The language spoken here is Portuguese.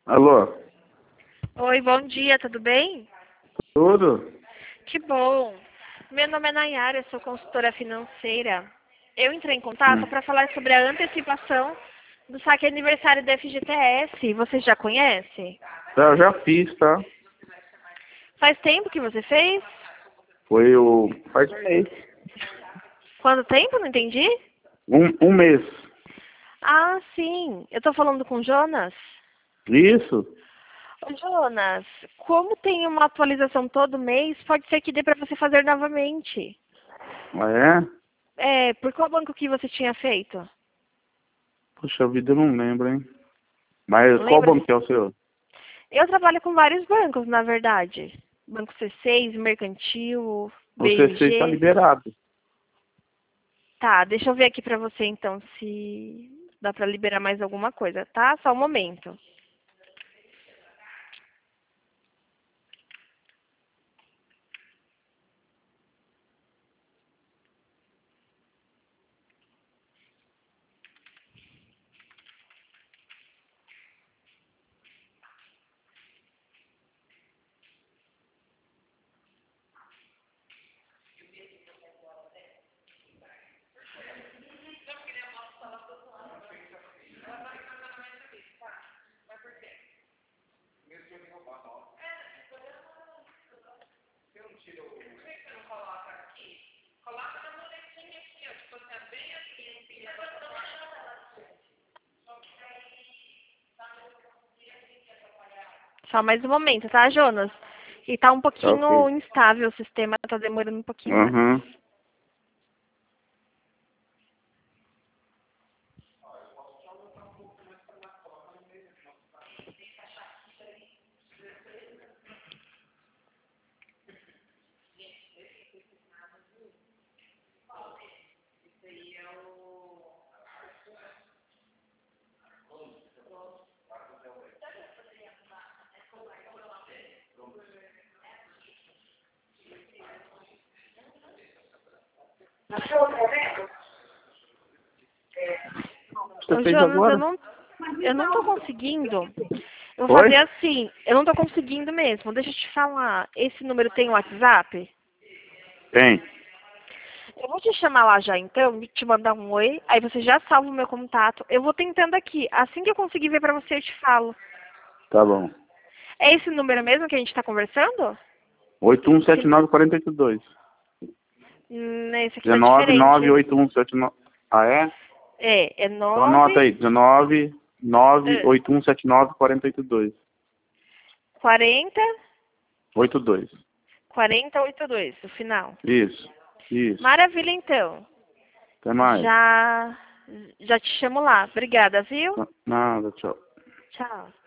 Alô? Oi, bom dia, tudo bem? Tudo? Que bom. Meu nome é Nayara, sou consultora financeira. Eu entrei em contato Hum. para falar sobre a antecipação do saque aniversário da FGTS. Você já conhece? Eu já fiz, tá? Faz tempo que você fez? Faz um mês. Quanto tempo? Não entendi. Um mês. Ah, sim. Eu tô falando com o Jonas. Isso? Ô, Jonas, como tem uma atualização todo mês, pode ser que dê para você fazer novamente. Ah, é? Por qual banco que você tinha feito? Puxa vida, eu não lembro, hein? Mas Não qual lembra? banco que é o seu? Eu trabalho com vários bancos, na verdade. Banco C6, Mercantil, O C6 está BMG. liberado. Tá, deixa eu ver aqui pra você então se dá pra liberar mais alguma coisa, tá? Só um momento. Só mais um momento, tá, Jonas? E tá um Tá pouquinho ok. instável o sistema, tá demorando um pouquinho mais. Aham. Você Ô, fez Jonas, agora? eu não tô conseguindo. Eu vou Oi? fazer assim, eu não tô conseguindo mesmo. Deixa eu te falar. Esse número tem WhatsApp? Tem. Eu vou te chamar lá já então, te mandar um oi, aí você já salva o meu contato. Eu vou tentando aqui. Assim que eu conseguir ver pra você, eu te falo. Tá bom. É esse número mesmo que a gente tá conversando? 8179-482. Esse aqui tá diferente. 1998179. Ah, é? É Então anota 9 aí. 19 é, 98179-482. 40 82. 4082, o final. Isso. Isso. Maravilha, então. Até mais. Já, já te chamo lá. Obrigada, viu? Nada, tchau. Tchau.